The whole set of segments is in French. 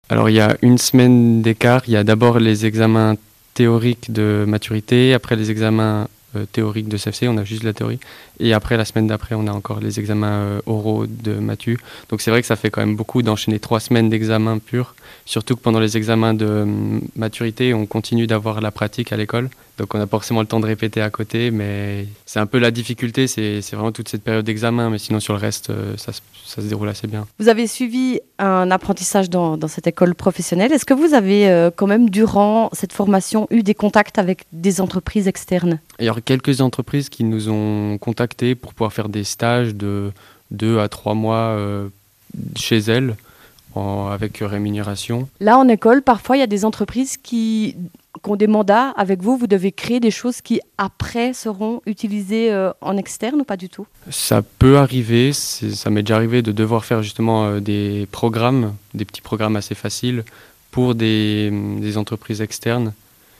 Alors il y a une semaine d'écart, il y a d'abord les examens théoriques de maturité, après les examens théoriques de CFC, on a juste la théorie, et après la semaine d'après, on a encore les examens oraux de Matu. Donc c'est vrai que ça fait quand même beaucoup d'enchaîner 3 semaines d'examens purs, surtout que pendant les examens de maturité, on continue d'avoir la pratique à l'école, donc on n'a pas forcément le temps de répéter à côté, mais c'est un peu la difficulté, c'est vraiment toute cette période d'examen, mais sinon sur le reste, ça se déroule assez bien. Vous avez suivi un apprentissage dans cette école professionnelle. Est-ce que vous avez quand même, durant cette formation, eu des contacts avec des entreprises externes ? Il y a quelques entreprises qui nous ont contactés pour pouvoir faire des stages de 2 à 3 mois chez elles, avec rémunération. Là, en école, parfois, il y a des entreprises qui ont des mandats avec vous. Vous devez créer des choses qui, après, seront utilisées en externe ou pas du tout ? Ça peut arriver, ça m'est déjà arrivé de devoir faire justement des programmes, des petits programmes assez faciles pour des entreprises externes.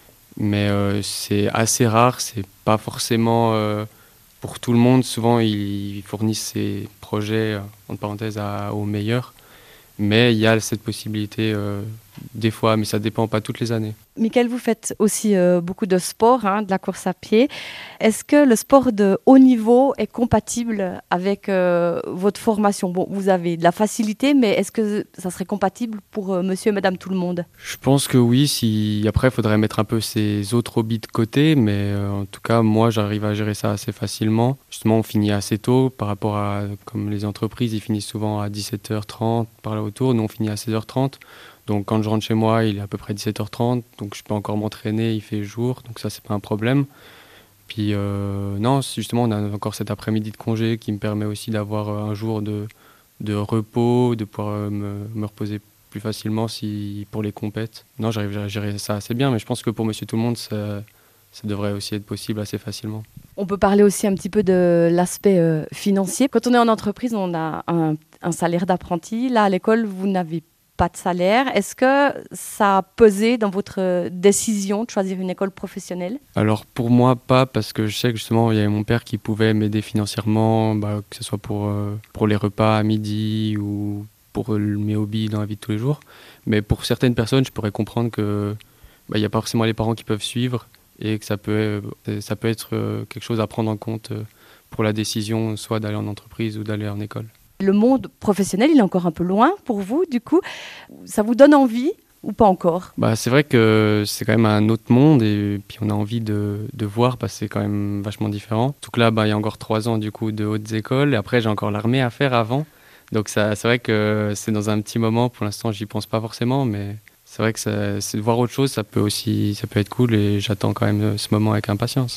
Mais c'est assez rare, c'est pas forcément pour tout le monde. Souvent, ils fournissent ces projets, entre parenthèses, aux meilleurs. Mais il y a cette possibilité des fois, mais ça dépend pas toutes les années. Mickaël, vous faites aussi beaucoup de sport, de la course à pied. Est-ce que le sport de haut niveau est compatible avec votre formation ? Bon, vous avez de la facilité, mais est-ce que ça serait compatible pour monsieur et madame tout le monde ? Je pense que oui, après, il faudrait mettre un peu ces autres hobbies de côté, mais en tout cas, moi, j'arrive à gérer ça assez facilement. Justement, on finit assez tôt par rapport à, comme les entreprises, ils finissent souvent à 17h30, par là autour. Nous, on finit à 16h30. Donc quand je rentre chez moi, il est à peu près 17h30, donc je peux encore m'entraîner, il fait jour, donc ça c'est pas un problème. Puis non, justement on a encore cet après-midi de congé qui me permet aussi d'avoir un jour de repos, de pouvoir me reposer plus facilement pour les compètes. Non, j'arrive à gérer ça assez bien, mais je pense que pour Monsieur Tout-le-Monde, ça devrait aussi être possible assez facilement. On peut parler aussi un petit peu de l'aspect financier. Quand on est en entreprise, on a un salaire d'apprenti. Là, à l'école, vous n'avez pas de salaire. Est-ce que ça a pesé dans votre décision de choisir une école professionnelle ? Alors pour moi pas, parce que je sais que justement il y avait mon père qui pouvait m'aider financièrement, que ce soit pour les repas à midi ou pour mes hobbies dans la vie de tous les jours. Mais pour certaines personnes, je pourrais comprendre que il n'y a pas forcément les parents qui peuvent suivre et que ça peut être quelque chose à prendre en compte pour la décision soit d'aller en entreprise ou d'aller en école. Le monde professionnel, il est encore un peu loin pour vous, du coup. Ça vous donne envie ou pas encore ? C'est vrai que c'est quand même un autre monde et puis on a envie de voir parce que c'est quand même vachement différent. Donc là, il y a encore 3 ans du coup de hautes écoles et après j'ai encore l'armée à faire avant. Donc ça, c'est vrai que c'est dans un petit moment, pour l'instant j'y pense pas forcément, mais c'est vrai que c'est de voir autre chose, ça peut être cool et j'attends quand même ce moment avec impatience.